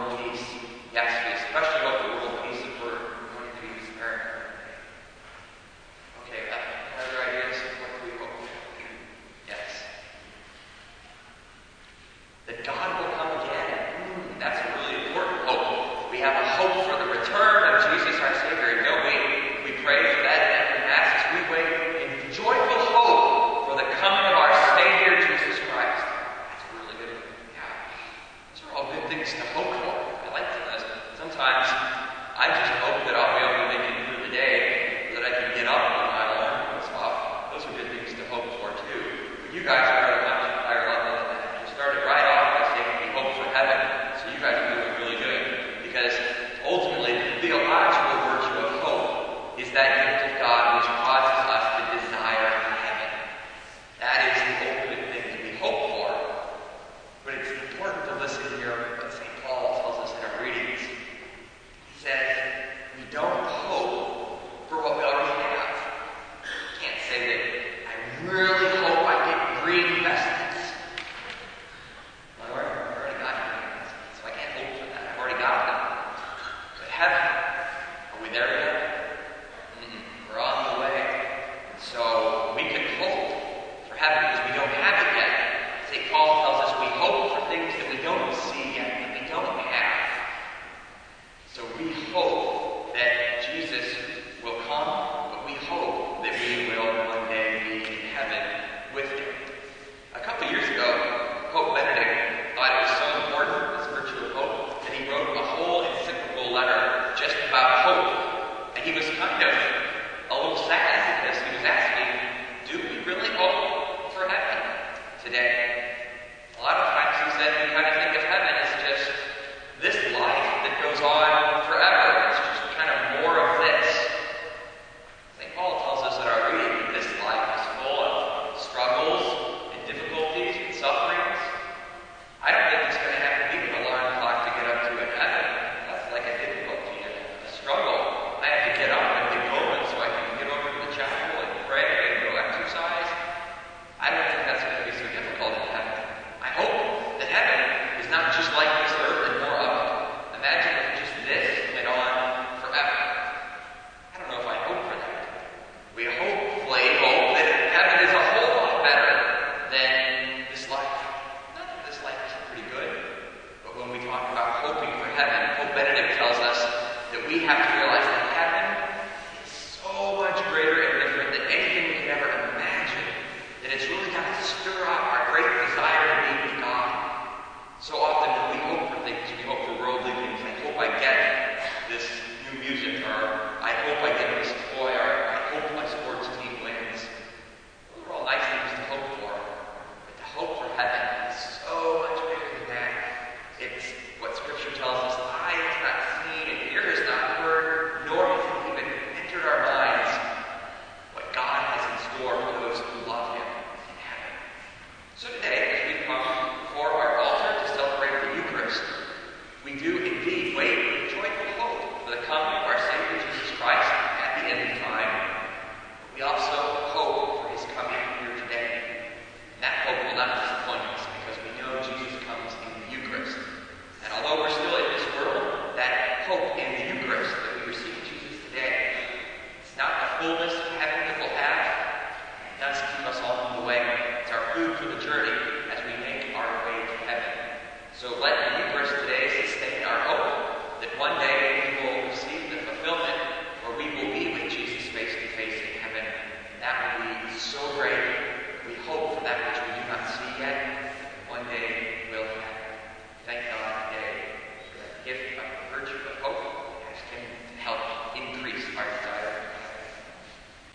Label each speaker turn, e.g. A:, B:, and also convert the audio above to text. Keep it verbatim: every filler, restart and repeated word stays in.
A: world peace. Yes, we especially hope for world peace if we're going to use America. Okay, uh, other ideas? What do we hope? Yes. That God will come again. Mm, that's a really important hope. We have a hope for the return of Jesus our Savior, don't we? We pray for that in every Mass as we wait in joyful hope for the coming of our Savior, Jesus Christ. That's a really good one. Yeah. Those are all good things to hope for. I like those. Sometimes I just hope that I'll be able to make it through the day, that I can get up when my alarm goes off. Those are good things to hope for, too. But you guys are at a much higher level than that. You started right off by saying we hope for heaven. So you guys are doing really good. Because ultimately, the theological virtue of hope is that gift of God which causes us to desire heaven. That is the ultimate thing to be hoped for. But it's important to listen here what Saint Paul tells us in our readings. He says, we don't hope for what we already have. You can't say that I really hope I get green vestments. I already, I already got green vestments, so I can't hope for that. I've already got them. But heaven, are we there yet? Mm-mm. We're on the way. So we can hope for heaven because we don't have it yet. Saint Paul tells us we hope for things that we don't see yet, that we don't have. So we hope that Jesus will come, but we hope that we will one day be in heaven with him. A couple years ago, Pope Benedict thought it was so important, this virtue of hope, that he wrote a whole encyclical letter just about hope. And he was kind of a little sad because he was asking, do we really hope for heaven today? A lot of times he said we kind of think of heaven as just this life that goes on forever. It's just kind of more of this. Saint Paul tells us in our reading that this life is full of struggles and difficulties and sufferings. I don't think it's going to have to be an alarm clock to get up to in heaven. That's like a difficulty and a struggle. I have to get up and get going so I can get over to the chapel and pray and go exercise. I don't think that's going to be so difficult in heaven. I hope that heaven is not just like this earth and more of it. Imagine if just this went on forever. I don't know if I hope for that. We hopefully hope that heaven is a whole lot better than this life. Not that this life isn't pretty good, but when we talk about hoping for heaven, Pope Benedict tells us that we have to realize that heaven is so much greater and different than anything we could ever imagine, that it's really got to stir up our great desire to be with God. So often when we hope for things, we hope for worldly things. I hope I get this new music, or I hope I get this toy, or I hope my sports team wins. Those are all nice things to hope for. But to hope for heaven is so much bigger than that. It's what Scripture tells us, eye has not seen and ear has not heard, nor has it even entered our minds what God has in store for those who love him in heaven. So today, as we come before our altar to celebrate the Eucharist, we do indeed wait with joyful hope for the coming of our Savior Jesus Christ at the end of time. We also hope for his coming here today. And that hope will not disappoint us because we know Jesus comes in the Eucharist. And although we're still in this world, that hope in the Eucharist that we receive Jesus today, it's not the fullness of heaven that we'll have. It does keep us on the way. It's our food for the journey as we make our way to heaven. So let the Eucharist today sustain our hope that one day we will receive the fulfillment where we will be with Jesus face to face in heaven. And that will be so great. We hope for that which we do not see yet. One day we'll have. Thank God today for the gift of the virtue of hope.